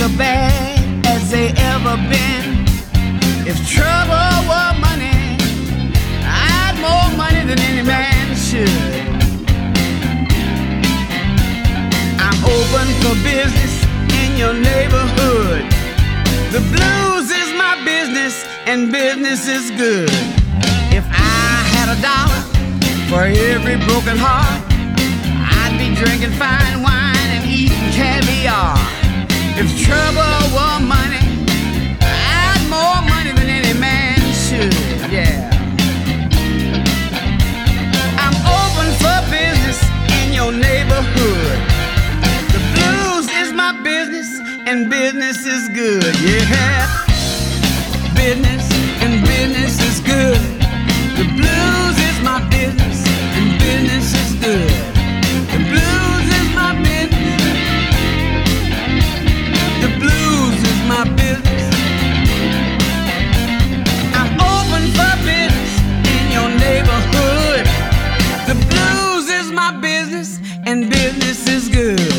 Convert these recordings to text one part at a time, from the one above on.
are bad as they ever been. If trouble were money, I'd more money than any man should. I'm open for business in your neighborhood. The blues is my business and business is good. If I had $1 for every broken heart, I'd be drinking fine wine and eating caviar. If trouble were money, I'd more money than any man should, yeah. I'm open for business in your neighborhood. The blues is my business and business is good, yeah. Business and business is good. The blues is my business and business is good. The blues is my business. The blues is my business. I'm open for business in your neighborhood. The blues is my business and business is good.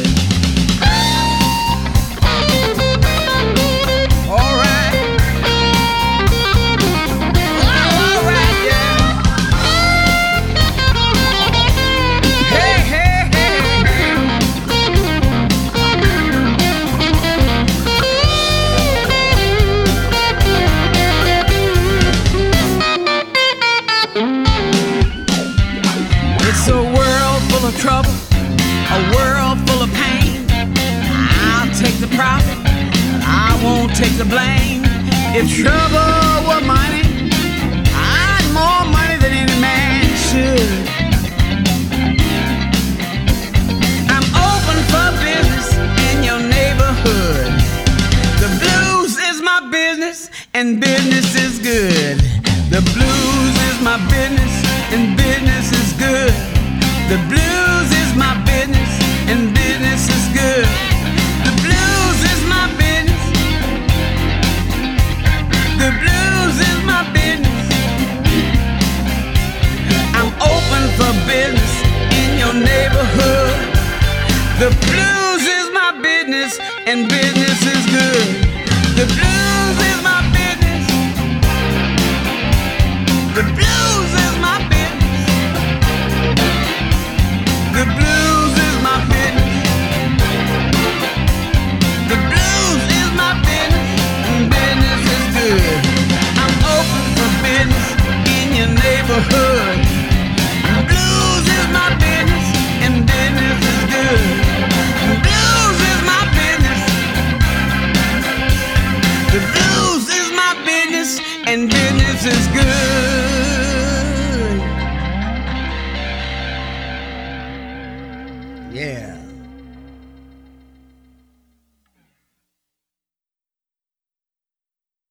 It's a world full of trouble, a world full of pain. I'll take the profit, but I won't take the blame. If trouble were money, I'd more money than any man should. I'm open for business in your neighborhood. The blues is my business and business is good. The blues is my business and business is good. The blues is my business and business is good. The blues is my business. The blues is my business. I'm open for business in your neighborhood. The blues is my business and business is good. The blues is my business. The blues is my business. The blues is my business. The blues is my business and business is good. I'm open for business in your neighborhood. The blues is my business and business is good. The blues is my business. The blues is my business and business is good. Yeah.